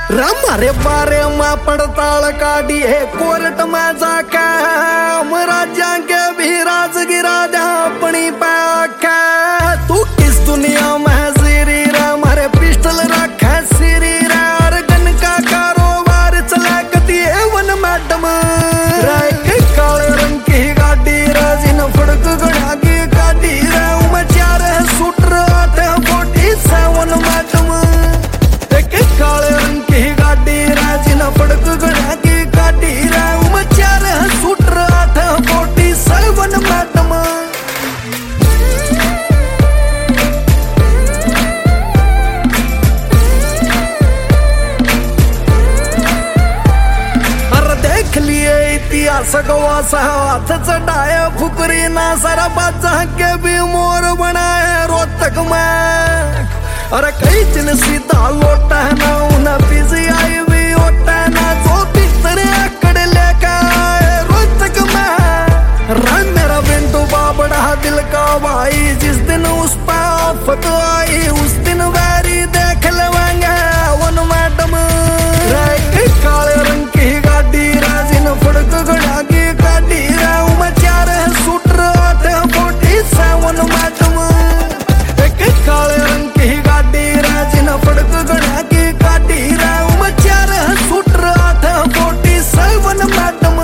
मारे बारे में पड़ताल काटी है कोर्ट में जाके हम राजा के भी राजगिरा जा अपनी पाखे। तू किस दुनिया में जीरी रे मारे पिस्टल रखे सीरी रे और गन का कारोबार चला कती है वन मैडम के काले रंग की गाड़ी रे जिन फड़क गड़ा की गाड़ी रे उमे 4 शूटर 847 मैडम के काले रंग की गाड़ी रे जिन फड़क गड़ा की गाड़ी रे उमे 4 शूटर 847 मैडम। देख लिए इतिहास गवास हाथ चढ़ाए फुकरी ना सारा बादशाह के भी मोर बनाए रोहतक में। अरे कई दिन सीधा लोटा है ना उन्हें पीजीआई भी होता है ना जो भीतर आकड़ लेके आए रोहतक में। रंग मेरा बिंदु बाबड़ा दिल का भाई जिस दिन उस पे आफत आई उस दिन वैरी देख लेवांगे वन मैडम। काले रंग की गाड़ी राजिन फड़क गड़ा की गाड़ी रे उमे 4 शूटर 847 मैडम। काले रंग की गाड़ी राजिन फड़क गड़ा की गाड़ी रे उमे 4 शूटर 847 मैडम।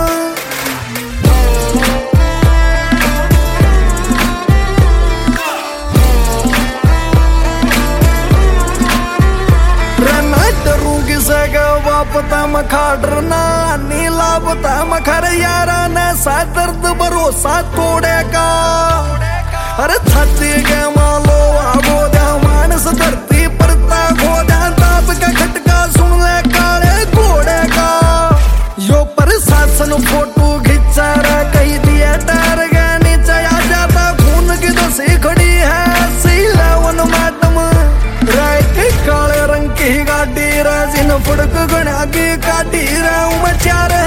पता मखाड़ना नीला पता मखर यारा ने सा दर्द भरोसा तोड़ेगा। अरे छाती के मालो आगो दे मानस धरती परता खो दे दाब का खटका सुन ले काले घोड़े का। यो प्रशासन फोटो खिंचा रे कही दिए डर गए नीचे आ जाता खून की दसी खड़ी है C11 मैडम। काले रंग की गाड़ी रे जिन फड़क गड़ा की गाड़ी रे उमे 4